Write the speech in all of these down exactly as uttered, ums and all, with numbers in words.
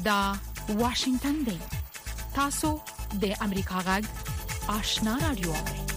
دا واشنگتن دی. تاسو د امریکا غږ آشنا رادیو.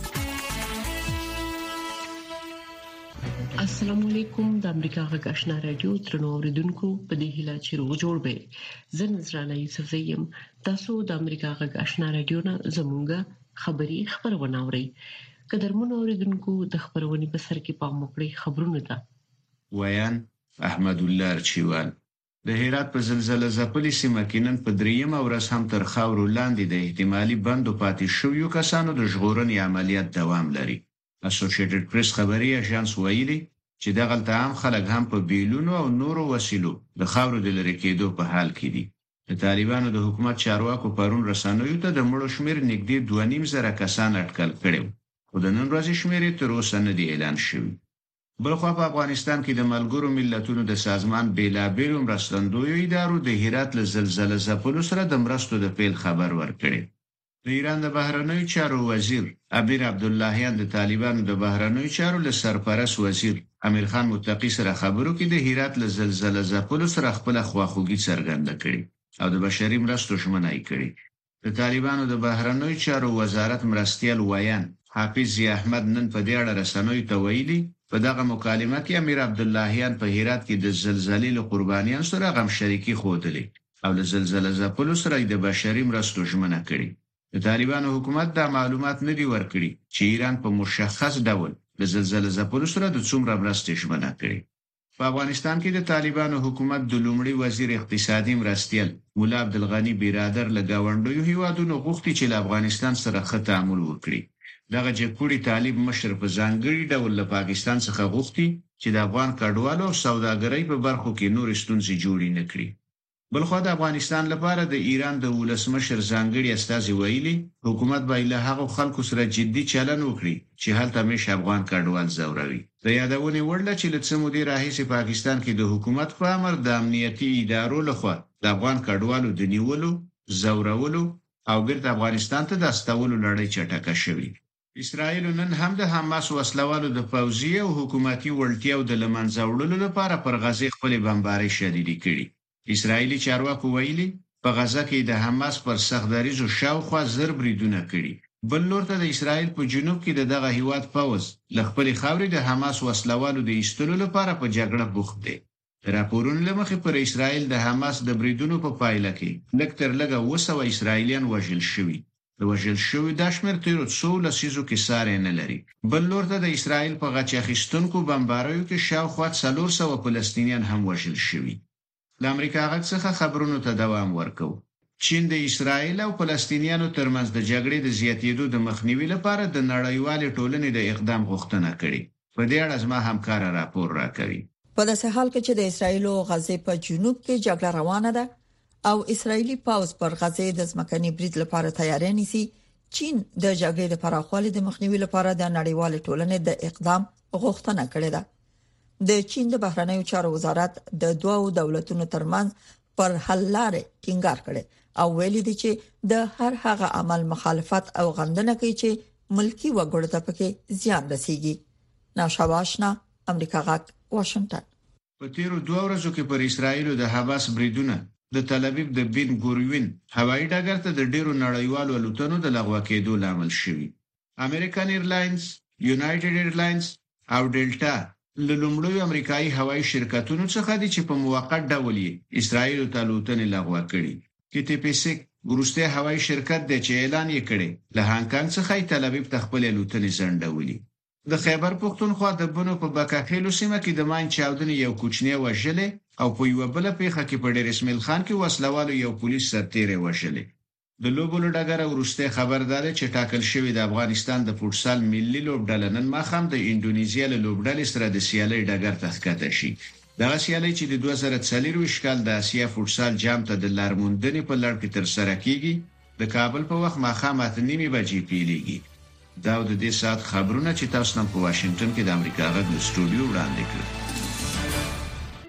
السلام علیکم. د امریکا غږ آشنا رادیو ترنو اوریدونکو په دې هیله چې روغ جوړ به. زه نذرانه یوسف زیم. تاسو د امریکا غږ آشنا رادیو نه زموږه خبری خبرونه اورئ. قدرمن اوریدونکو د خبرونې په سر کې پام وکړئ. خبرونه ده ویان احمد الله چوال. د هرات په زلزلې ځپلې سیمه کې نن په دریمه ورځ هم تر خاورو لاندې د احتمالي بندو پاتې شویو کسانو د ژغورنې عملیات دوام لري. اسوسییټډ پریس خبري اژانس ویلي چې دغلته عام خلک هم په بیلونو او نورو وسیلو د خاورو د لری کېدو په حال کې دي. د طالبانو د حکومت چارواکو پرون رسنیو ته د مړو شمیر نږدې دوه نیم زره کسان اټکل کړي، خو د نن ورځې شمیر تر اوسه نه دی اعلان شوی. بلخوا په افغانستان کې د ملګرو ملتونو د سازمان بیلابیلو مرستندویو ادارو د هرات له زلزلې ځپلو سره د مرستو د پیل خبر ورکړي. د ایران د بهرنیو چارو وزیر عبیر عبداللهیان د طالبانو د بهرنیو چارو له سرپرست وزیر امیر خان متقی سره خبرو کې د هرات له زلزلې ځپلو سره خپل خواخوږي څرګنده کړې او د بشري مرستو ژمنه کړې. د طالبانو د بهرنیو چارو وزارت مرستیال ویان حافظ احمد نن په دې اړه رسنیو ته ویلي په دغه مکالمه کې امیر عبداللهیان په هرات کې د زلزلې له قربانیانو سره غم شریکي خوده او له زلزلې ځپلو سره د بشري مرستو ژمنه کړې. د طالبانو حکومت دا معلومات نه دی ورکړي چې ایران په مشخص ډول د زلزلې ځپلو سره د څومره مرستې ژمنه کړې. په افغانستان کې د طالبانو حکومت د لومړي وزیر اقتصادي مرستیال مولا عبدالغنی برادر له گاونډیو هیوادونو غوښتي چې له افغانستان سره ښه تعامل وکړي. دغه جګپوړي طالب مشر په ځانګړي ډول له پاکستان څخه غوښتي چې د افغان کډوالو او سوداګرۍ په برخو کې نور ستونزې جوړې نه کړي. بلخو د افغانستان لپاره د ایران د ولسمشر ځانګړي استازي ویلي حکومت به له هغو خلکو سره جدي چلن وکړي چې هلته مش افغان کډوال زوروي. د یادونې وړ چې له څه مودې راهیسې پاکستان کې د حکومت په امر د امنیتي ادارو لخوا د افغان کډوالو د نیولو، زورولو او بیرته افغانستان ته د استولو لړۍ چټکه شوې. اسرائیل نن هم د حماس وسلوالو د پوځي او حکومتي وړتیاو د لمنځه وړلو لپاره پر غزه خپل بمبارۍ شدیدې کړي. اسرائیلي چارواکو ویلي په غزه کې د حماس پر سختدریزو شاوخوا زر بریدونه کړي. بل لور ته د اسرائیل په جنوب کې د دغه هیواد پوځ ل خپل خاورې د حماس وسلوالو د ایستلو لپاره په جګړه بوخت دی. راپورونه لمخې پر اسرائیل د حماس د بریدونو په پایله کې لږ تر لږه اوه سوه اسرائیلیان وژل شوي. د وژل شوي د شمېر تیرو څو لسیزو کې ساری نه لري. بل لور ته د اسرائیل په غچ اخیستونکو بمباریو کې شاوخوا څلور سوه فلسطینیان هم وژل شوي. د امریکا غږ څخه خبرونو ته دوام ورکو. چین د اسرائیل او فلسطینیانو ترمنځ د جګړې د زیاتېدو د مخنیوي لپاره د نړیوالې ټولنې د اقدام غوښتنه کړې. په دې اړه زما همکار راپور راکوي. په داسې حال کې چې د اسرائیل او غزې په جنوب کې جګړه روانه ده او اسرائیلي پوځ پر غزې د ځمکني برید لپاره تیاری نیسي، چین د جګړې د پراخوالي د مخنیوي لپاره د نړیوالې ټولنې د اقدام غوښتنه کړې ده. د چین د بهرنیو چارو وزارت د دوه دولتونو ترمنځ پر حل لارې ټینګار کړي او ویلي دي چې د هر هغه عمل مخالفت او غندنه کوي چې ملکی وګړو ته پکې زیان رسیږي. ناشواشنا امریکا غږ واشنگټن. په تیرو دوه ورځو کې پر اسرائیل د حماس بریدونه د تل ابیب د بن ګوریون هوایي ډګر ته د ډیرو نړیوالو الوتنو د لغوه کېدو لامل شوی. امریکن ایرلاینز، یونایټډ ایرلاینز او ډیلټا له لومړیو امریکایي هوایي شرکتونو څخه دي چې په موقت ډول یې اسرائیل ته الوتنې لغوه کړي. کې تی پی سي وروسته هوایي شرکت د چې اعلان یې کړي له هانګ کانګ څخه تل ابیب ته خپل الوتنې ځنډولې. د خیبر پختونخوا د بنو په بکاخیلو سیمه کې د ماین چاودنې یو کوچنی وژلې او په یو بل پیښه کې په ډېر اسماعیل خان کې وسلوالو یو پولیس سرتیری وژلې. د لوبولو ډګر وروسته خبردار چې ټاکل شوی د افغانستان د فوټسال ملي لوبډله نن ماښام د انډونیزیا له لوبډلې سره د سیالۍ ډګر ته ښکته شي. دغه سیالۍ چې د دوه زره څلورویشت کال د اسیا فوټسال جام ته د لارموندنې په لړ کې ترسره کیږي. د کابل په وخت ماښام اته نیمې بجې پیلېږي. دا د دې سات خبرونه چې تاسو نن په واشنگټن کې د امریکا غږ له سټوډیو وړاندې کړل.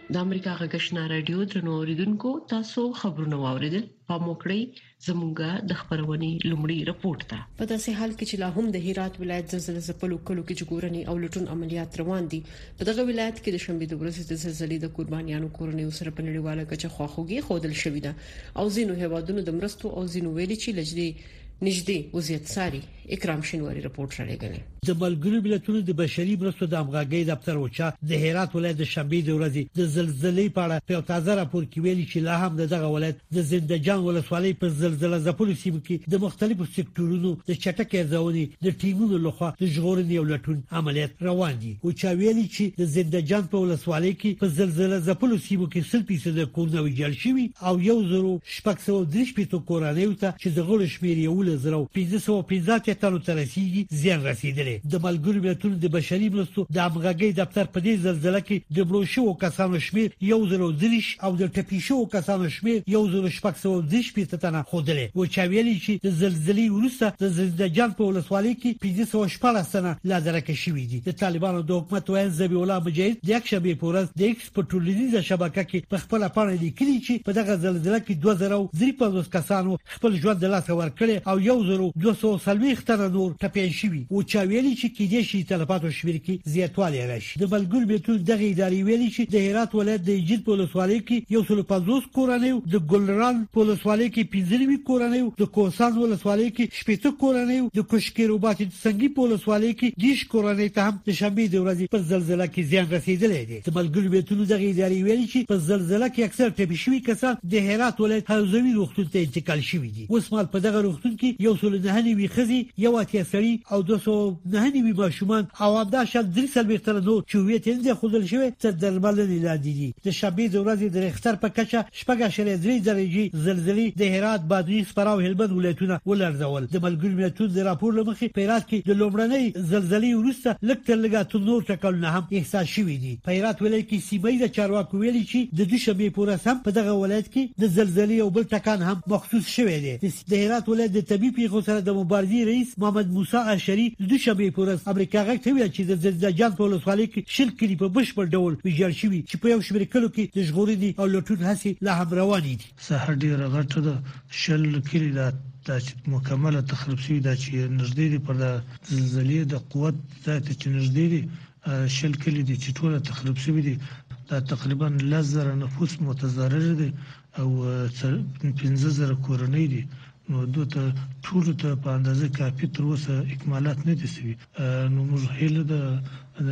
د امریکا غږشنا رادیو ترنو اوریدونکو تاسو خبرونه واوریدل په موکړی زموږه د خبرونې لومړی رپورت ده. په داسې حال کې چې لا هم د هرات ولایت زلزلې زپلو کلو کې جګورني او لټون عملیات روان دي. په دغه ولایت کې د شنبه د ورځې د زلزلې د قربانیانو کورنۍ سره په نړیواله کچه خواخوږي خودل شوې ده او زینو هوادونو د مرستو او زینو ویلي چې لجدي نږدې وضعیت ساري اکرام شینواری رپورت راغلی. د ملګرو ملتونو د بشري مرستو د همغږۍ دفتر اوچا د هرات ولایت د شنبه د ورځې د زلزلې په اړه په تازه راپور کې ویلي چې لا هم دغه ولایت د زنده‌جان ولسوالۍ په زلزلې زپلو سیمو کې د مختلفو سکتورونو د چټک ارزونې د ټیمونو لخوا د ژغورنې او لټون عملیات روان دي. اوچا ویلي چې د زنده‌جان په ولسوالۍ کې په زلزلې زپلو سیمو کې سل فیصد کورونه ویجاړ شوي او یو زرو شپږ سوه درې شپږ کورنۍ ته چې د غړو شمیر یو زرو پنځه سوه پنځه اتیا تنو ته رسیدي زیان رسیدلی. د ملګرو ملتونو د بشري مرستو د همغږۍ دفتر په دې زلزلې کې د مړو شوو کسانو شمیر یو زرو دریش او د ټپي شوو کسانو شمیر یو زرو شپږ سوه درې شپږ تنه خوده. و چې ویلي چې د زلزلې وروسته د زنده‌جان په ولسوالۍ کې پنځه سوه شپږ تنه لا درکه شوي دي. د طالبانو د حکومت وایي ذبیح الله مجاهد د یک شنبه په ورځ د ایکس په ټولنیزه شبکه کې په خپل پاڼه لیکلي چې په دغه زلزلې کې دوه زره درې پنځوس کسانو خپل ژوند د لاسه ورکړي او یو زرو دوه سوه څلوېښت تنه نور ټپيان شوي. او چې ویلي چې کې دې شي تلفاتو شمیر کې زیاتوالی راشي. د ملګرو ملتونو دغه ادارې ویلي چې د هرات ولایت د ایجاد په ولسوالۍ کې یو سل پنځوس کورنۍ، د ګلران په ولسوالۍ کې پنځه نوي کورنۍ، د کوسان ولسوالۍ کې شپږ کورنۍ، د کوشکیروبات څنګه په ولسوالۍ کې دیش کورنۍ ته هم د شنبه د ورځې په زلزلې کې زیان رسیدلی دی. د ملګرو ملتونو دغه ادارې ویلي چې په زلزلې کې اکثر ټپي شوي کسان د هرات ولایت حوزوي روغتون ته انتقال شوي دي. اوس مال په دغه روغتون کې یو سل نه نوي خزي، یو اتیا سړي او دوه سوه نه نوي ماشومان او همدا شل درې څلوېښت تنه نور چې هویت یې نه ښودل شوی تر درملنې لاندې دي. د شنبې د ورځې د ریختر په کچه شپږ اعشاریه درې درجې زلزلې د هرات، بادغیس، فراه او هلمند ولایتونه ولړزول. د ملګرو ملتونو د راپور له مخې په هرات کې د لومړنۍ زلزلې وروسته لږ تر لږه اتو نور ټکانونه هم احساس شوي دي. په هرات ولایت کې سیمه ییز چارواکو ویلي چې د دوشنبې په ورځ هم په دغه ولایت کې د زلزلې او بل ټکان هم مخصوص شوی دی. د هرات ولایت د طبي پیښو سره د مبارزې رئیس محمد موسی اشری د دوشنبه په ورځ امریکا غږ ته ویل چې د زنده‌جان په ولسوالۍ کې شل کلی په بشپړ ډول ویجاړ شوي چې په یو شمېر کلو کې د ژغورنې او لټون هڅې لا هم روانې دي. ساحه ډېره غټه ده، شل کلی ده دا چې مکمله تخریب شوي ده چې نږدې دي پر د زلزلې د قوت ځای ته چې نږدې دي شل کلی دي چې ټوله تخریب شوي دي. دا تقریبا لس زره نفوس متضرر دي او پنځه زره کورنۍ دي. نو دوی ته ټول ته په اندازه کافي تر اوسه اکمالات نه دي شوي. نو موږ هیله ده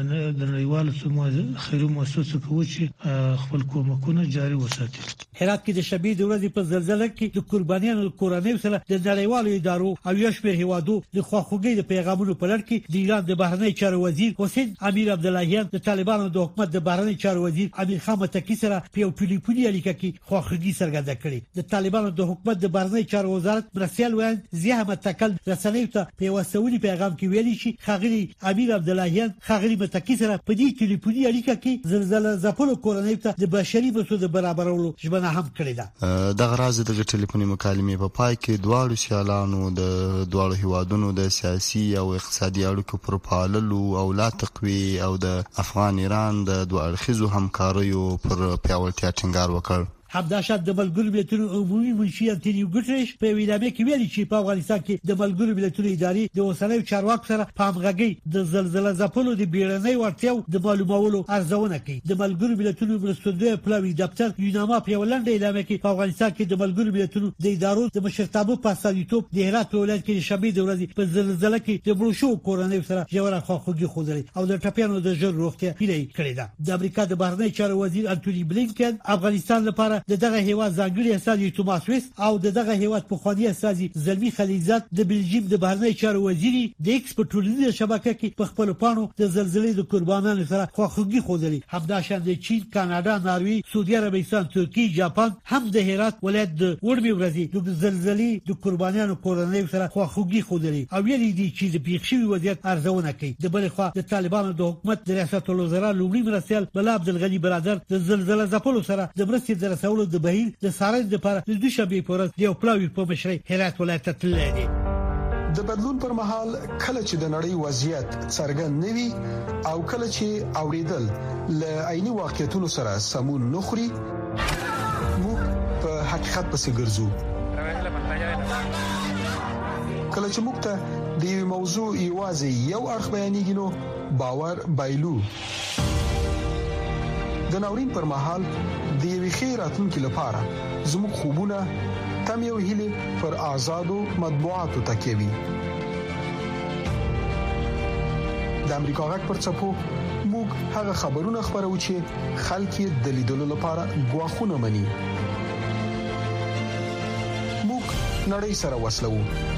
د نړیوالو خیري مؤسسو کوي چې خپل کومکونه جاري وساتي. هرات کې د شنبې د ورځې په زلزلې کې د قربانیانو کورنۍ سره د نړیوالو ادارو او یو شمېر هیوادو د خواخوږۍ د پیغامونو په لړ کې د ایران د بهرنی چارو وزیر حسین امیر عبداللهیان د طالبانو د حکومت د بهرنی چارو وزیر امیر خان متکی سره په یو ټلیفوني اړیکه کې خواخوږي څرګنده کړې. د طالبانو د حکومت د بهرنی چارو وزارت مرسیال وایي ضیاء احمد تکل رسنیو ته په وسوي پیغام کې ویلي چې خاغلی امیر عبداللهیان خاغلی متکی سره په دې ټلیفوني اړیکه کې زلزلې زپلو کورنۍ ته د بشري مرستو د برابرولو ژمنه هم کړې ده. دغه راز د ټلیفوني مکالمې په پای کې دواړو سیالانو د دواړو هیوادونو د سیاسي او اقتصادي اړیکو پر پاللو او لا تقوی او د افغان ایران د دوه اړخیزو همکاریو پر پیاوړتیا ټینګار وکړ. همداشت د ملګرو ملتونو عمومي منشي انټونیو ګوتریش په ویلامه کې ویلي چې په افغانستان کې د ملګرو ملتونو ادارې د اوسنیو چارواکو سره په همغږۍ د زلزلې ځپلو د بیړنۍ وړتیاو د معلومولو ارزونه کوي. د ملګرو ملتونو مرستندوی پلاوی دفتر یوناما په ولنډه اعلان کې په افغانستان کې د ملګرو ملتونو د ادارو د مشرتابه په استازیتوب د هرات ولایت کې شنبه د ورځې په زلزلې کې د بروشو کورنۍ سره ژوره خواخوږي خوده او د ټپیانو د ژر روغتیا هیله کړې ده. د امریکا د بهرنی چارو وزیر انټونی بلینکن افغانستان لپاره د دغه هیواد ځانګړي استازي توماس ویس او د دغه هیواد په خواني استازي زلمی خلیزات د بلجیم د بهرنی چارو وزیر د ایکس په ټولنیزه شبکه کې په خپل پانو د زلزلې د قربانانو سره خواخوږي خوده. همداشان د چین، کاناډا، ناروی، سعودي عربستان، ترکیه، جاپان هم د هرات ولایت د وړمې ورځې د زلزلې د قربانانو کورنۍ سره خواخوږي خوده او ویلي دي چې د پیښ شوی وضعیت ارزونه کوي. د بل خوا د طالبانو د حکومت د ریاست الوزرا لومړي مرستیال بلا عبدالغنی برادر د زلزلې ځپلو سره د مرستې د رسولو د بهیر د سارنج لپاره د دوشنبه په ورځ یو پلاوی په مشرۍ هرات ولایت ته تللی دی. د بدلون پر مهال کله چې د نړۍ وضعیت څرګند نوي او کله چې اوریدل ل عیني واقعیتونو سره سمون نخري موږ په حقیقت پسې ګرځو. کله چې موږ ته د یو موضوع یوازې یو اړخ بیانېږي نو باور بایلو. د ناورین پر مهال د یوې خیراتونکو لپاره زموږ خوبونه تم یو هیله پر آزادو مطبوعاتو تکوي. د امریکا غږ پر څپو موږ هغه خبرونه خبرو چې خلک د لیدلو لپاره غواخونه مني. موږ نړۍ سره وصلو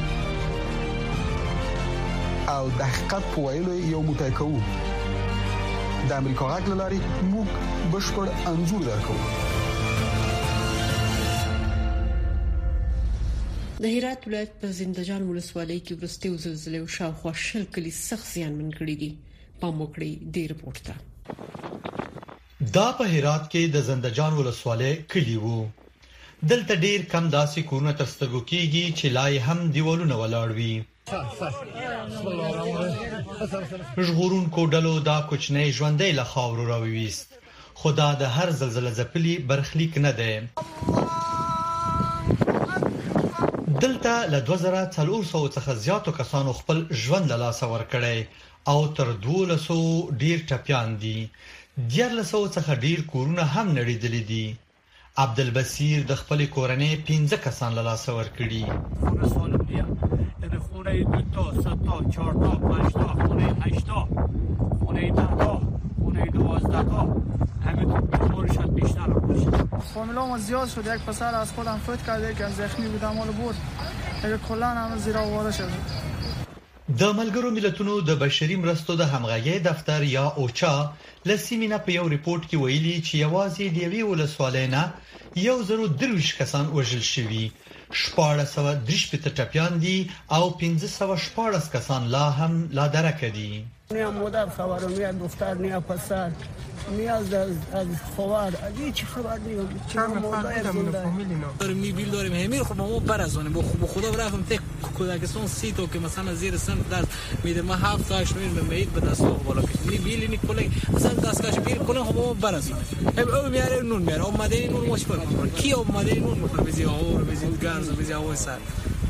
او د حقیقت په ویلو یو موټی کوو. د امریکا غږ لاري موږ بشپړ انځور درکو. د هرات ولایت په زندجان ولسوالۍ کې ورستیو زلزلې او شاوخوا شل کلی سخت زیانمن کړي دي. پام وکړئ د ریپورت ته. دا په هرات کې د زندجان ولسوالۍ کلی وو. دلته ډیر کم داسې کورونه تر سترګو کېږي چې لای هم دیوالونه ولاړ وي. ژغورون کوډلو دا کوچنی ژوندۍ له خاورو راويست. خدا د هر زلزلې ځپلي برخلیک نه دی. دلته له دوه زره څلور سوه څخه زیاتو کسانو خپل ژوند له لاسه ورکړی او تر دولس سوه ډیر ټپيان دي. دیارلس سوه څخه ډیر کورونه هم نړیدلي دي. عبدالبصیر د خپل کورنۍ پنځه کسان له لاسه ورکړي. خونه دو تا، سه تا، چهار تا، پنج تا، خونه هشت تا، خونه ده تا، خونه دوازده تا، همینطور بیمارشت بیشتر باشه. فامیلام زیاد شد. یک پسر از خودم فوت کرد، یک زخمی بود مال برد. یک کلا هم زیر آواره شد. د ملګرو ملتونو د بشري مرستو د همغږي دفتر یا اوچا لسیمینه په یو ریپورت کې ویلي چې یوازې د یوې ولسوالۍ نه یو زرو درویش کسان وژل شوي، شپاړس سوه درې شپېته ټپیان دي او پنځه سوه شپاړس کسان لا هم لا درکه دي. نه مادر خبر نه دختر نه پسر نه از از خواهر هیچ خبر نیست. چند مادر زنده داریم میبیل داریم همین خب ما برازونه با خدا برفتم تک کودکستان سی تا که مثلا زیر سن درس میده ما هفت تاش میرم میید به دست بالا که میبیل نی کلا اصلا دستکش بیل کلا خب ما برازونه او میاره نون میاره اومده نون ماش کنه کی اومده نون میخوره بزی آور بزی گاز بزی آور سر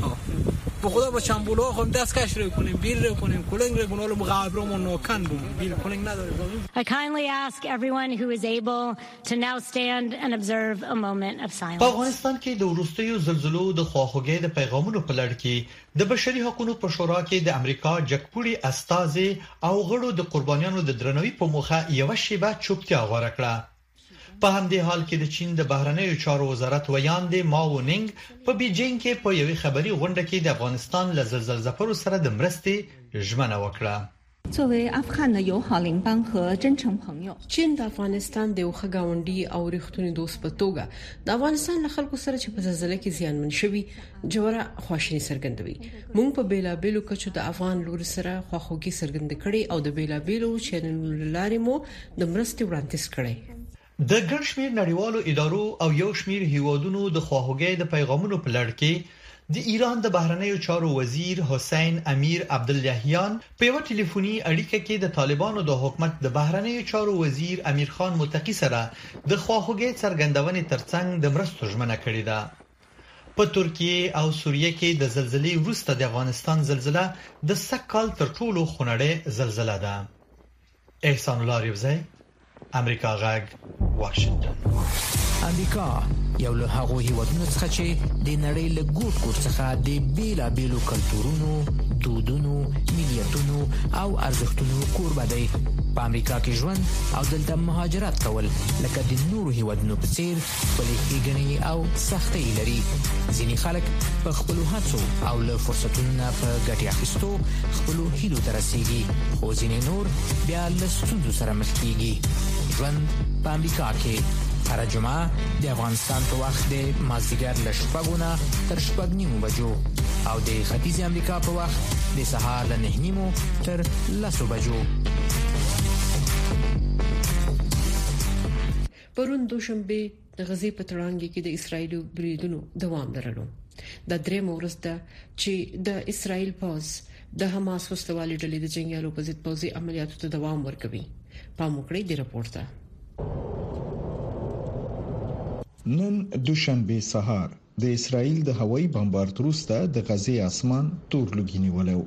به خدا با چنبولا خودم دستکش رو کنیم بیل رو کنیم کلنگ رو کنیم مقابل رو نوکن بوم بیل کلنگ نداره. I kindly ask everyone who is able to now stand and observe a moment of silence. په افغانستان کې د وروستیو زلزلو د خواخوږۍ د پیغامونو په لړ کې د بشري حقوقو په شورا کې د امریکا جګپوري استازي او غړو د قربانیانو د درناوي په موخه یو شیبه چوپتیا غوړه کړه. په همدې حال کې د چین د بهرنیو چارو وزارت ویاند ماو نینګ په بیجینګ کې په یوې خبري غونډه کې د افغانستان له زلزلې ځپلو سره د مرستې ژمنه وکړه. 作为阿富汗的友好邻邦和真诚朋友， چین د افغانستان د یو ښه ګاونډي او ریښتونی دوست په توګه د افغانستان له خلکو سره چې په زلزلې کې زیانمن شوي جوړه خواشینی څرګندوي. موږ په بیلابېلو کچو د افغان لور سره خواخوږي څرګند کړي او د بیلابېلو چینلونو لارې مو د مرستې وړاندیز کړي. د ګڼ شمېر نړیوالو ادارو او یو شمېر هیوادونو د خواخوږۍ د پیغامونو په لړ کې د ایران د بهرنیو چارو وزیر حسین امیر عبداللهیان په یو ټلیفوني اړیکه کې د طالبانو د حکومت د بهرنیو چارو وزیر امیر خان متقی سره د خواخوږۍ څرګندونې ترڅنګ د مرستو ژمنه کړې ده. په ترکیه او سوریه کې د زلزلې وروسته د افغانستان زلزلہ د سکهال تر ټولو خونړۍ زلزلہ ده. احسان الله ریوزی، امریکا غږ، واشنگټن. امریکا یو له هغو هیوادونو څخه چې د نړۍ له ګوټ ګوټ څخه د بیلابېلو کلتورونو، دودونو، ملیتونو او ارزښتونو کوربه دی. په امریکا کې ژوند او دلته مهاجرت کول لکه د نورو هیوادونو په څیر خپلې ښېګڼې او سختۍ لري. ځینې خلک په خپلو هڅو او له فرصتونو نه په ګټې اخیستو خپلو هیلو ته رسېږي، خو ځینې نور بیا له ستونزو سره مخ کېږي. ژوند په امریکا کې هر جمعه د افغانستان په وخت د مازدیګر له شپږو نه تر شپږ نیمو بجو او د ختیځې امریکا په وخت د سهار له نهه نیمو تر لسو بجو. پرون دوشنبه د غزې په تړانګې کې د اسرایل بریدونو دوام درلود. د درې مورز ده چې د اسرایل پوز د حماس وسلوالي ډلې د جنگیالو په ضد پوزي عملیاتو ته دوام ورکوي. پاموکړی دی راپور ته. نن دوشنبه سهار د اسرایل د هوایي بمبارد وروسته د غزې اسمان تور لوګي نیولیو.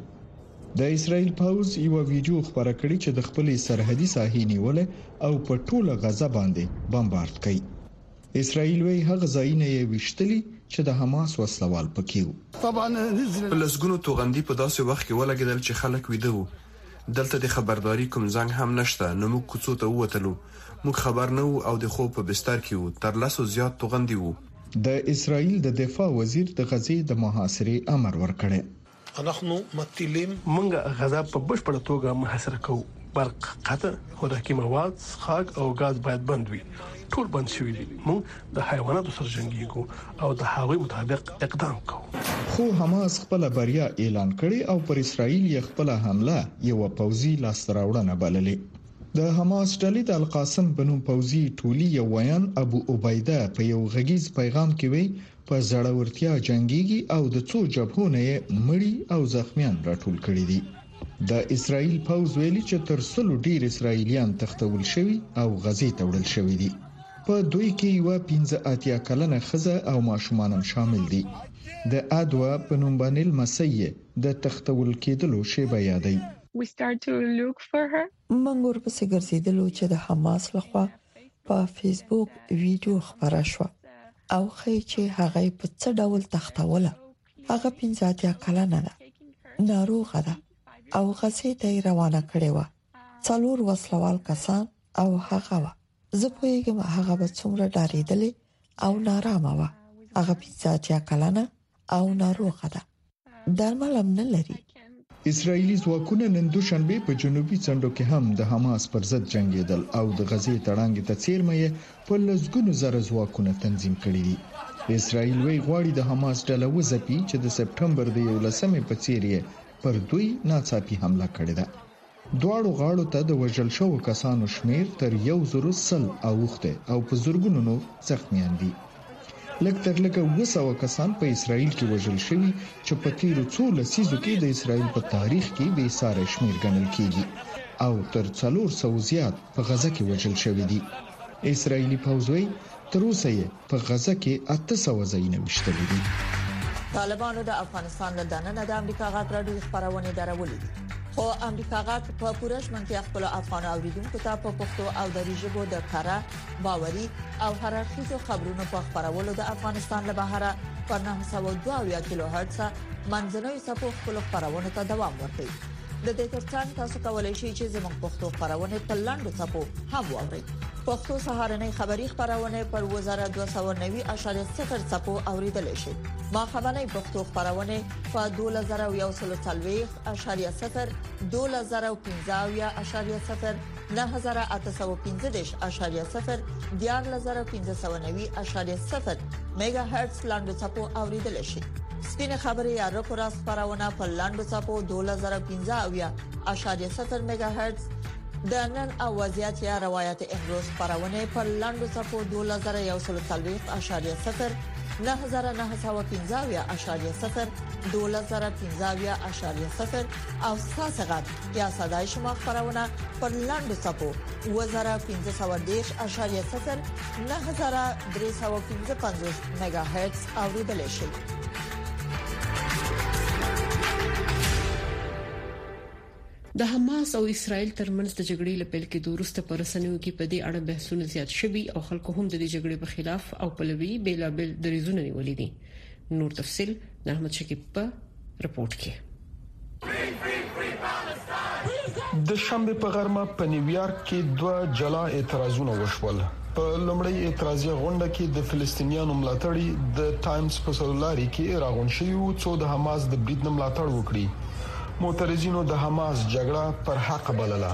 د اسرایل پوز یو ویډیو خبره کړې چې د خپل سرحدي ساحې نیول او په ټوله غزه باندې بمبارد کړي. اسرائیل وی هغه ځایونه یې وشتلي چې د حماس وسلوال پکې وو. طبعا لسګونو توغندي په داسې وخت کې ولګیدل چې خلک ویده وو. دلته د خبرداري کوم زنګ هم نشته. نو موږ کوڅو ته ووتلو. موږ خبر نه وو او د خوب په بستر کې وو. تر لاسو زیات توغندي وو. د اسرائیل د دفاع وزیر د غزې د محاصرې امر ورکړی. نحن متلم منګه غزا په بشپړه توګه محاصره کوو. برق قطع، خوراکي مواد، څښاک او غاز باید بند وي. ټول بند شوي دي. موږ د حیواناتو سره جنګیږو او د هغوی مطابق اقدام کوو. خو حماس خپل بریا اعلان کړي او پر اسرائیل یې خپل حمله یو پوځي لاستراوړنه بللې. د حماس ډلې د القاسم بنو پوځي ټولي یو ویان ابو عبیده په یو غږیز پیغام کې وی په زړورتیا جنگيږي او د څو جبهونه یې مړی او زخمیان راټول کړي دي. د اسرائیل پوځ ویلي چې تر څلو ډیر اسرائیلیان تختول شوي او غزې ته وړل شوي دي. په دوی کې یو پنځه اتیا کلنه خزه او ماشومان هم شامل دي. د ادوا په نوم باندې المسیح د تختول کېدلو شی بیانوي. We start to look for her. منګور په سګرزیدلو چې د حماس لخوا په فیسبوک ویډیو خبره شو او خی چې هغه په څه ډول تختوله. هغه پنځه اتیا کلنه ده، ناروغه ده او غزې ته روانه کړې و. څلور وسلوال کسان او هغه و. زه پوهیږم هغه به څومره ډارېدلې او نارامه و. هغه پنځه اتیا کلنه او ناروغه ده. درمل هم نه لري. اسرائیلی ځواکونه نن دوشنبه په جنوبي څنډو کې هم د حماس پر ضد جنگیدل او د غزې تړانګ ته څیرمه په لږګونو زره ځواکونه تنظیم کړي دي. اسرائیل وی غواړي د حماس ډله وځپي چې د سپټمبر د یولسمې په څیر یې پر دوی ناڅاپي حمله کړې ده. دواړو غاړو ته د وژل شوو کسانو شمیر تر یو زرو سل اوخته او په زورګونو نور زخمیان دي. لکتر لکه وسو کسان په اسرائیل کې وژل شوي چې په تیرو څو لسیزو کې د اسرائیل په تاریخ کې بې ساري شمیر ګڼل کیږي او تر څلور سو زیات په غزه کې وژل شوي دي. اسرائیلی پوځوي تر اوسه یې په غزه کې اته سو ځایونه وشتلي دي. طالبانو د افغانستان له دننه د امریکا غاټ راډیو خبرونه درولې دي. خو امریکا غاټ په پوره شمنتیا خپل افغان اوریدونکو ته په پښتو او دری ژبه د کارا باوري او هررخیزو خبرونو په خبرولو د افغانستان له بهره په نه سوه دوه اویا کیلو هرتز منځنوي سپو خپل خبرونه ته دوام ورکوي. د دې ترڅنګ تاسو کولای شئ چې زموږ پښتو خبرونه په لاندو سپو هم واورئ. پښتو سهارنۍ خبری خبرونه پر وزارت دوه سوه نوي اشاریه صفر سپو اوریدل شي. ما خبرنۍ پښتو خبرونه په دوه زره یو سل څلوېښت اشاریه صفر، دوه زره پنځه اویا اشاریه صفر، نه زره اته سوه پنځه دېرش اشاریه صفر، دیارلس زره پنځه سوه نوي اشاریه صفر میگا هرتز لاندو سپو اوریدل شي. سپینه خبري یا رکو راست خبرونه په لاندو سپو دوه زره پنځه اویا اشاریه صفر میگا هرتز، د نن او وضعیت یا روایت امروز خبرونه په لاندو سپو دوه زره یو سل څلوېښت اشاریه صفر، نه زره نه سوه پنځه اویا اشاریه صفر، دوه زره پنځه اویا اشاریه صفر او ساسغت یا صداي شما خبرونه په لاندو سپو دوه زره پنځه سوه دېرش اشاریه صفر، نه زره درې سوه پنځه پنځوس میگا هرتز اوریدل شي. د حماس او اسرائیل ترمنځ د جګړې لپاره کې د وروسته پرسنیو کې په دې اړه بحثونه زیات شوي او خلکو هم د دې جګړې په خلاف او پلوي بیلابل دریزونه نیولې دي. نور تفصيل د احمد شکیب په رپورت کې. د شنبه په غرمه په نیویارک کې دوه جلا اعتراضونه وشول. په لومړی اعتراضي غونډه کې د فلسطینیانو ملاتړي د ټایمز په سولاري کې راغون شوی څو د حماس د بریټ ملاتړ وکړي. معترضینو د حماس جګړه پر حق بلله.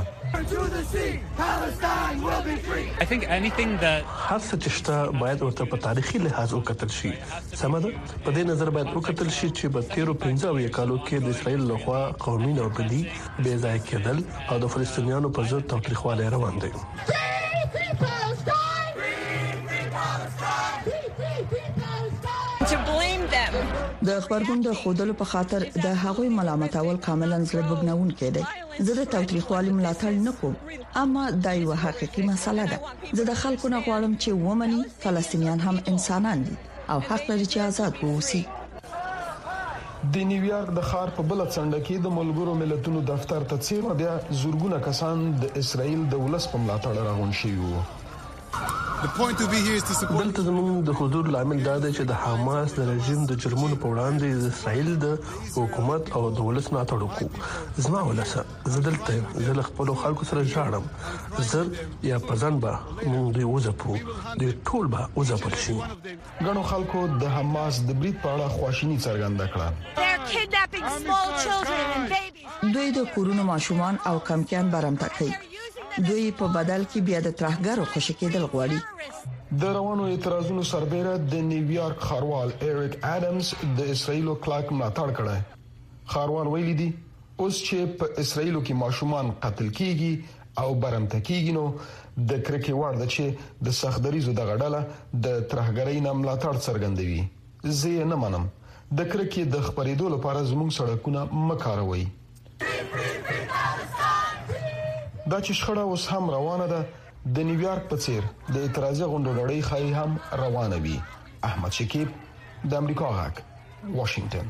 I think anything that هر څه چې شته باید ورته په تاریخي لحاظ وکتل شي. سمده په دې نظر باید وکتل شي چې په تیرو پنځه اویا کالو کې د اسرائیل لخوا قومي ناپدي بې ځای کېدل او د فلسطینیانو په ضد تاریخواله روان دي. To blame them. د خبرګون د خودلو په خاطر د هغوی ملامتول کاملا زړه کېدی. زه د تاوتریخوالي ملاتړ نه کوم، اما دا یو حقيقي مسله ده. زه د خلکو نه غواړم چې ومني فلسطینیان هم انسانان دي او حق لري چې آزاد ووسي. د نیویارک د ښار په بل څنډه کې د ملګرو ملتونو دفتر ته څیرمه بیا زورګونه کسان د اسرایل د ولس په ملاتړ راغون شي وو. دلته زموږ د حضور لامل دا دی چې د حماس د رژیم د جرمونو په وړاندې د اسرایل د حکومت او د ولس ملاتړ وکړو. زما ولسه زه دلته زه خپل خلکو سره ژاړم، زر یا پزن به موږ دوی وځپو، دوی ټول به وځپل شي. غنو خلکو د حماس د برید په اړه خواشینی څرګنده کړه. دوی د کورونو ماشومان او کمکیان برمته کوي. دوی په بدل کې بیا د ترهګرو خوشی کېدل غواړي. د روانو اعتراضونو سربېره د نیویارک ښاروال ایریک اډمز د اسرایلو کلاک ملاتړ کړی. ښاروال ویلي دي اوس چې په اسرایلو کې ماشومان قتل کیږي او برمته کیږي نو د کرکې وړ ده چې د سختدریزو د غړاله د ترهګرۍ نه ملاتړ څرګندوي. زه نه منم د کرکې د خبرېدو لپاره زموږ سړکونه مکاروي. دا چې شخړه اوس هم روانه ده د نیویارک په څیر د اعتراضي غونډو لړۍ خای هم روانه وي. احمد شکیب د امریکا غاک واشنگټن.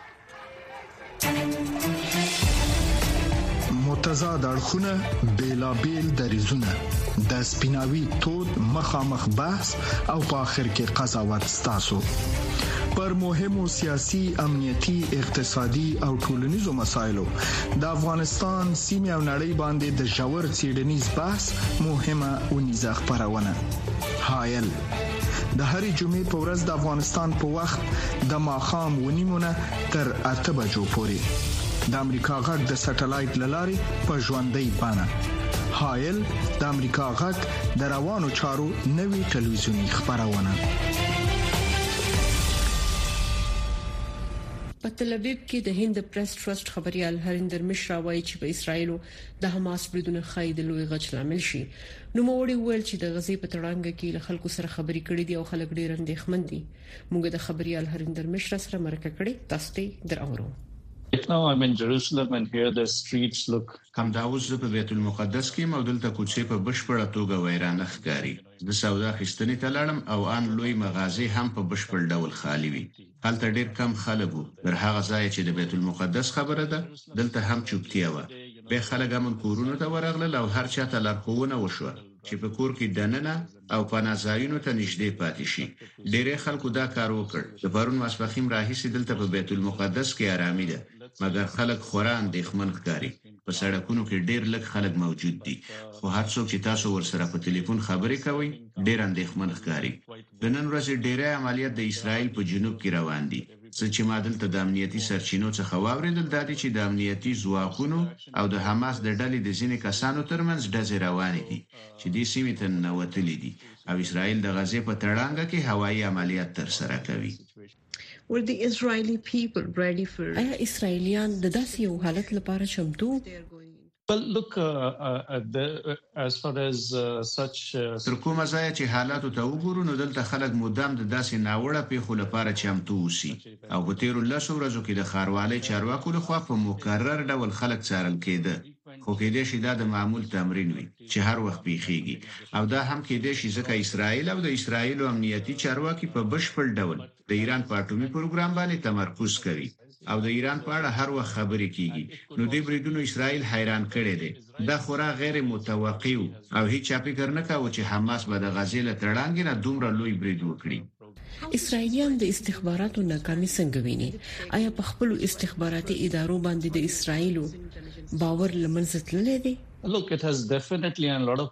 متضاد اړخونه بیلابیل دریزونه د سپیناوي تود مخامخ بحث او په اخر کې قضاوت ستاسو پر مهمو سیاسي، امنیتي، اقتصادي او ټولنیزو مسایلو د افغانستان سیمه او نړۍ باندې د ژور څېړنیز بحث مهمه ونیزه خبرونه. حایل د هرې جمعې په ورځ د افغانستان په وخت د ماخام ونیمونه تر اته بجو پورې د امریکا غږ د سټلایټ لارې په ژوندۍ بانه. حایل د امریکا غږ د روانو چارو نوي ټلویزیونی خبرونه. په تل ابیب کې د هند پریس ټرست خبريال هریندر مشرا وایي چې په اسرایلو د حماس بریدونو خاید لوی غچ لامل شي. نو موړي ویل چې د غزې په تړانګه کې له خلکو سره خبري کړې دي او خلک ډېر اندېښمن دي. موږ د خبريال هریندر مشرا سره مرکه کړې، تاسو ته دراورو. Right now I'm in Jerusalem and here the streets look کم دا اوس په بیت المقدس کې مودل ته کوڅې په بشپړه توګه ویرانه ښکاري. د سودا خستنې تلړم او ان لوی مغازي هم په بشپړ ډول خالی وي. هلته ډیر کم خلک وو. تر هغه ځای چې د بیت المقدس خبره ده دلته هم چوپتیا و. به خلک هم کورونو ته ورغلل او هر چا ته لارښوونه وشوه چې په کور کې دننه او پناځایونو ته نږدې پاتې شي. ډېر خلکو دا کار وکړ. د پرون ماسپخیم راهیسې دلته په بیت المقدس کې آرامي ده، مګر خلک خورا اندېښمن ښکاري. په سړکونو کې ډېر لږ خلک موجود دي، خو هر څوک چې تاسو ورسره په ټلیفون خبرې کوي ډېر اندېښمن ښکاري. د نن ورځې ډېری عملیات د اسرایل په جنوب کې روان دي. څه چې ما دلته د امنیتي سرچینو څخه واوریدل دا دي چې د امنیتي ځواکونو او د حماس د ډلې د ځینې کسانو ترمنځ ډزې روانې دي چې د سیمې ته ننوتلي دي او اسرایل د غزې په تړانګه کې هوایي عملیات ترسره کوي. Were the Israeli people ready for آیا اسرائیلیان د داسې یو حالت لپاره چمتو؟ Well, look, uh, uh, the, uh, as far as uh, such تر کومه ځای چې حالاتو ته وګورو نو دلته خلک مدام د داسې ناوړه پیښو لپاره چمتو اوسي او په تیرو لسو ورځو کې د ښاروالۍ چارواکو لخوا په مکرر ډول خلک څارل کېده. خو کېدې شي دا د معمول تمرین وي چې هر وخت پیښیږي او دا هم کېدې شي ځکه اسرائیل او د اسرائیل امنیتي چارواکي په بشپړ ډول د ایران په اټومي پروګرام باندې تمرکز کوي او د ایران په اړه هر وخت خبرې کیږي. نو د بریدونو اسرائیل حیران کړي دي. دا خورا غیر متوقع او هیڅ فکر نه کاوه چې حماس به د غزې له تړانګې نه دومره لوی برید وکړي. اسرائیلیان د استخباراتو ناکامي څنګه ویني؟ آیا په خپل استخباراتي ادارو باندې د اسرائیلو باور لمنځه تللی دی؟ Look, it has definitely and a lot of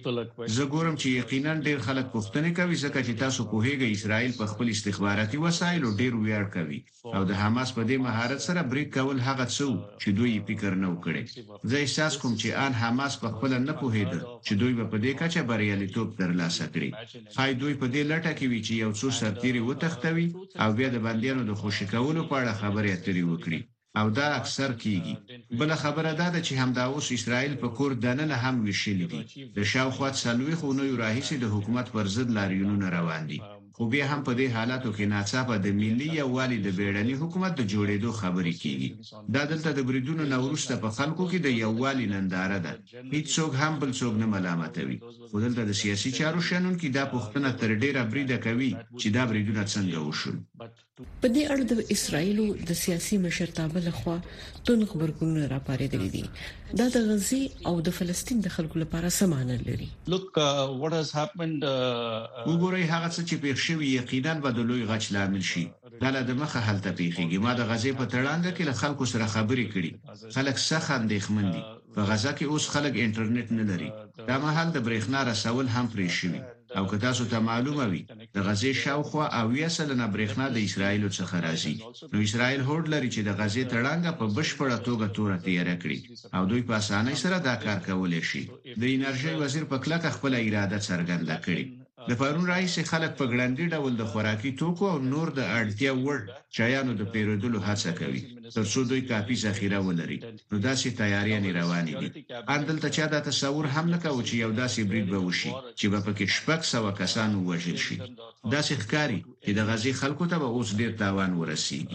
زه ګورم چې یقینا ډېر خلک پوښتنه کوي ځکه چې تاسو کوهیږئ اسرائیل په خپل استخباراتي وسایلو ډېر ویاړ کوي او د حماس په دې مهارت سره برید کول هغه څه چې دوی فکر نه وکړي. زه احساس کوم چې ان حماس په خپل نه پوهیده چې دوی په دې کچه بریالیتوب ترلاسه کړي. هاي دوی په دې لټه کې وی چې یو څو سرتيري وتښتوي او بیا د بندیانو د خوشی کولو په اړه خبرې اترې وکړي او دا اکثر کیږي. بل خبره دا ده چې همدا اوس اسرائیل په کور دننه هم ویشل دي. د شاوخوا څلوي خونو راهیسي د حکومت پر ضد لاریونونه روان دي. خو بیا هم په دې حالاتو کې ناڅاپه د ملي یووالي د بیړني حکومت د جوړېدو خبرې کیږي. دا دلته د بریدونو نوروسته په خلکو کې د یووالي ننداره ده. هیڅوک هم بل څوک نه ملامتوي. خو دلته د سیاسي چارو شنونکو دا پوښتنه تر ډیره بریده کوي چې دا بریدونه څنګه وشول. په دې اړه د اسرایلو د سیاسي مشرتابه لخوا تون خبرګونونه راپارېدلي دي. دا د غزي او د فلسطین د خلکو لپاره سمانه لري. Look uh, what has happened وګورئ هغه څه چې پیښ شوی یقینا به د لوی غچ لامل شي. دا له مخه هلته پیښیږي. ما د غزي په تړانګه کې له خلکو سره خبرې کړې. خلک سخت اندېښمن دي. په غزا کې اوس خلک انټرنیټ نه لري. دا مهال د برېښنا رسول هم پرې شوی. او که تاسو ته معلومه وي د غزې شاوخوا اویا سلنه برېښنا د اسرایل څخه راځي. نو اسرایل هوډ لري چې د غزې تړانګه په بشپړه توګه توره تیاره کړي او دوی په اسانۍ سره دا کار کولای شي. د انرژي وزیر په کلکه خپل اراده څرګنده کړې. د پرون راځي خلک په ګړندې ډول د خوراکي توکو او نور د اړتیا وړ شیانو د پیرودلو هڅه کوي ترڅو دوی کافي ذخیره ولري. نو داسې تیاریانې روانې دي. ان دلته چا دا تصور هم نه کوي چې یو داسې برید به وشي چې په پکې شپږ سوه کسان وژل شي. داسې ښکاري چې د غزې خلکو ته به اوس ډیر تاوان ورسیږي.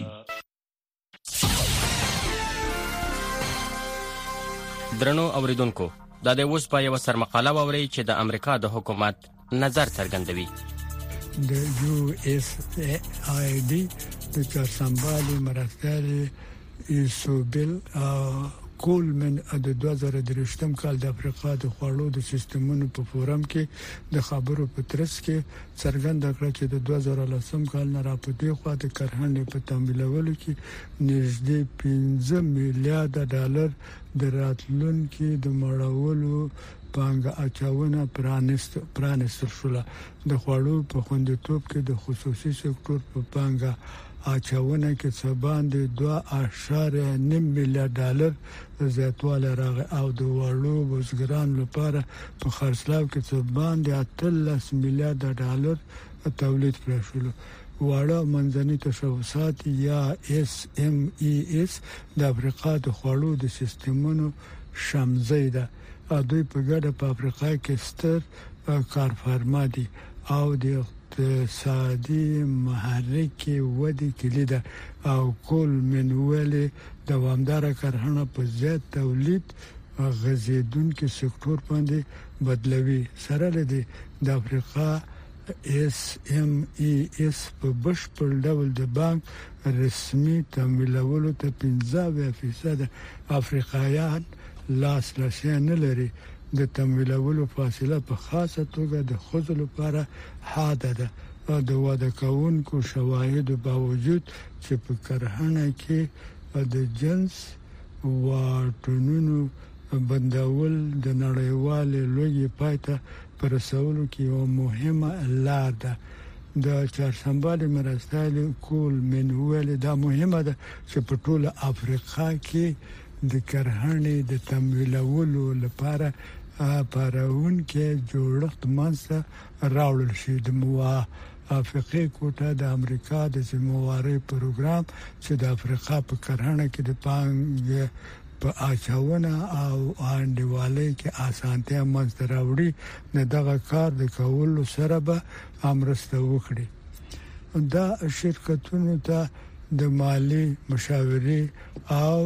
درنو اوریدونکو دا د اوس په یو سرمقاله ووري چې د امریکا د حکومت نظر څرګندوي. د یو اس ای ډي د چارسنبالي مرستيال ایسوبل کولمن د دوه زره درشتم کال د افریقا د خوړو د سیستمونو په فورم کې د خبرو په ترڅ کې څرګنده کړه چې د دوه زره لسم کال نه راپدې خو د کرهڼې په تمویلولو کې نږدې پنځه میلیارډ ډالر د راتلونکو د مړولو پانګه اچونه پرانست پرانستل شو. د خوړو په خوندیتوب کې د خصوصي سکتور په پانګه اچونه کې څه باندې دوه اعشاریه نیم میلیارډ ډالر زیاتوالی راغی او د وړو بزګرانو لپاره په خرڅلاو کې څه باندې اتلس میلیارډ ډالر تولید کړل شو. واړه منځني تشبثات یا اس ام ای اس د افریقا د خوړو د سیستمونو شمزۍ ده. دوی په ګډه په افریقا کې ستر کارفرما دي او د اقتصادي محرک ودی کلی ده او کول منولې دوامدار کرهڼه په زیات تولید غزیدونکو سکتور باندې بدلوي. سره لدی د افریقا اس ام ای اس په بشپړ ډول د بانک رسمي تمویلولو ته پنځه فیصد افریقایان لاس لاسي نه لري. د تمویلولو فاصله په خاصه توګه د خځو لپاره حاده ده. د واده کوونکو شواهد باوجود چې په کرهڼه کې د جنس واټونو بندول د نړیوال لوی پایته پر رسولو کې یو مهمه لار ده. د چارسنبالي مرستيال کول منوال دا مهمه ده چې په ټوله افریقا کې د کرهڼې د تمویلولو لپاره پارون کې جوړښت منځته راوړل شي. د موافقه کوټه د امریکا د ذمہواري پروګرام چې د افریقا په کرهڼه کې د پانګې په اچونه او انډیوالۍ کې اسانتیا منځته راوړي. نه دغه کار د کولو سره به امرسته وکړي. دا شرکتونو ته د مالی مشاورې او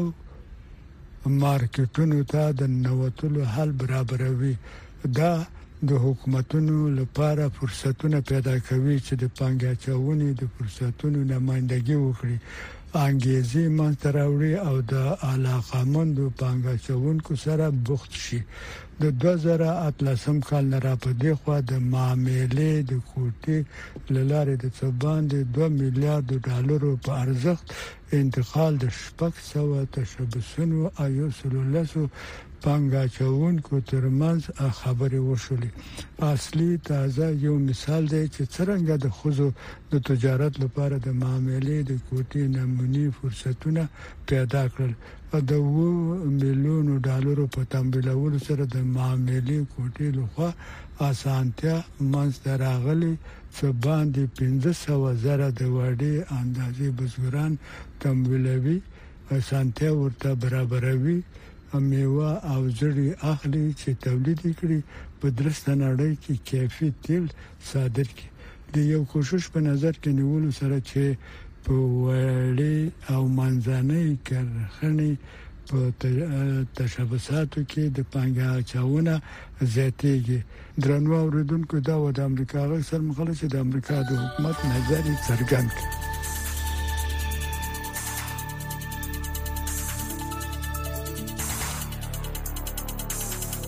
مارکیټونو ته د نوښتونو حل برابروي. دا د حکومتونو لپاره فرصتونه پیدا کوي چې د پانګې اچونې د فرصتونو نمائندګي وکړي. انګیزې منځته راوړي او د علاقمندو پانګه اچونکو سره بوخت شي. د دوه زره اتلسم کال نه راپدې خو د معاملې د کوټې لاره د څه باندې دوه میلیارډ ډالرو په ارزښت انتقال د شپږ سوه تشبثونو او یو سل لسو پانګه اچونکو ترمنځ خبرې وشولې. اصلي تازه یو مثال دی چې څنګه د خزو د تجارت لپاره د معاملې د کوټې نمونی فرصتونه پیدا کړل. د وو میلیونو ډالرو په تمویلولو سره د معاملې کوټې لخوا اسانتیا منځته راغلي چې باندې پنځه سوه زره د وړې اندازې بزګران تمویلوي. اسانتیا ورته برابروي. میوه او زړی اخلي چې تولید کړي په درسته نړۍ کې کیفیت تیل صادر کړي. د یو کوشش په نظر کې نیول سره چې په وړي او منځنۍ کرخنې په تشبثاتو کې د پانګه اچونه زیاتېږي. درنو اوریدونکو دا و د امریکا غږ سره مخالفت د امریکا د حکومت نظر څرګند کړ.